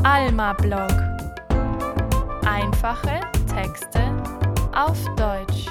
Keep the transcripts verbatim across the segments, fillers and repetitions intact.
Alma-Blog. Einfache Texte auf Deutsch.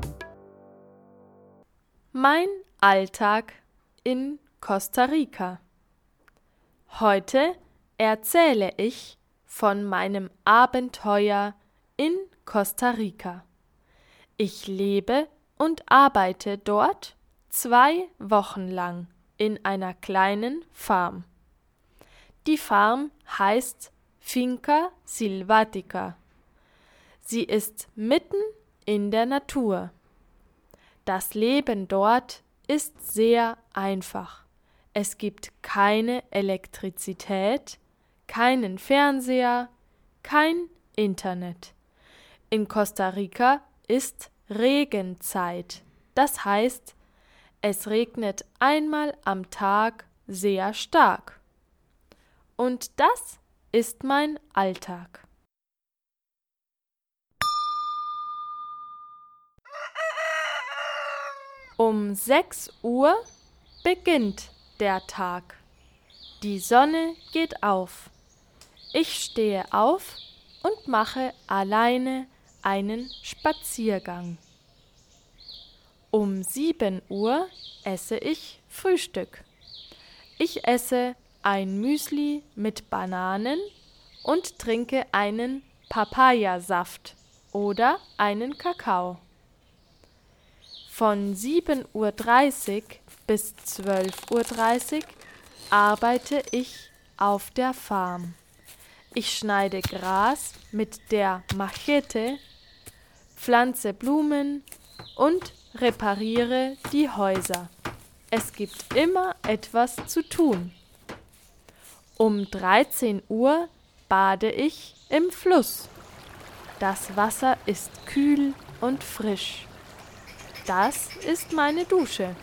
Mein Alltag in Costa Rica. Heute erzähle ich von meinem Abenteuer in Costa Rica. Ich lebe und arbeite dort zwei Wochen lang in einer kleinen Farm. Die Farm heißt Finca Silvática. Sie ist mitten in der Natur. Das Leben dort ist sehr einfach. Es gibt keine Elektrizität, keinen Fernseher, kein Internet. In Costa Rica ist Regenzeit. Das heißt, es regnet einmal am Tag sehr stark. Und das ist mein Alltag. Um sechs Uhr beginnt der Tag. Die Sonne geht auf. Ich stehe auf und mache alleine einen Spaziergang. Um sieben Uhr esse ich Frühstück. Ich esse ein Müsli mit Bananen und trinke einen Papayasaft oder einen Kakao. Von sieben Uhr dreißig bis zwölf Uhr dreißig arbeite ich auf der Farm. Ich schneide Gras mit der Machete, pflanze Blumen und repariere die Häuser. Es gibt immer etwas zu tun. Um dreizehn Uhr bade ich im Fluss. Das Wasser ist kühl und frisch. Das ist meine Dusche.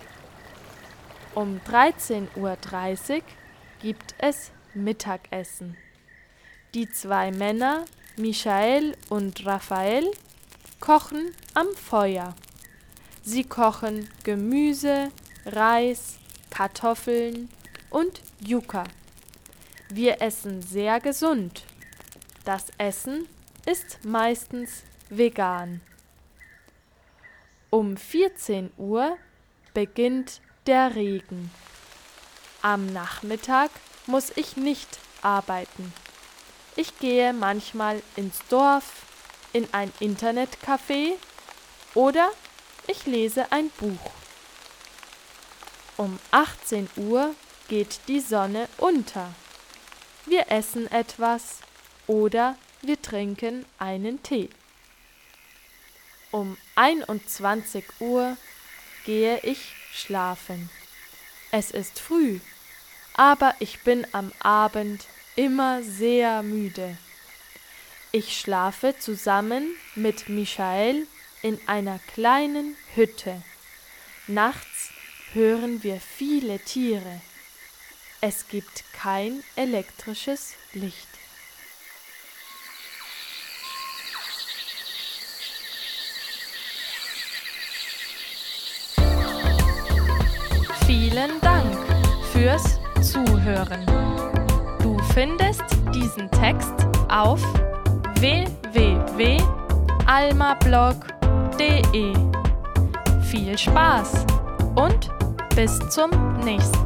Um dreizehn Uhr dreißig gibt es Mittagessen. Die zwei Männer, Michael und Rafael, kochen am Feuer. Sie kochen Gemüse, Reis, Kartoffeln und Yuca. Wir essen sehr gesund. Das Essen ist meistens vegan. Um vierzehn Uhr beginnt der Regen. Am Nachmittag muss ich nicht arbeiten. Ich gehe manchmal ins Dorf, in ein Internetcafé oder ich lese ein Buch. Um achtzehn Uhr geht die Sonne unter. Wir essen etwas oder wir trinken einen Tee. Um einundzwanzig Uhr gehe ich schlafen. Es ist früh, aber ich bin am Abend immer sehr müde. Ich schlafe zusammen mit Michael in einer kleinen Hütte. Nachts hören wir viele Tiere. Es gibt kein elektrisches Licht. Vielen Dank fürs Zuhören. Du findest diesen Text auf w w w punkt almablog punkt de. Viel Spaß und bis zum nächsten Mal.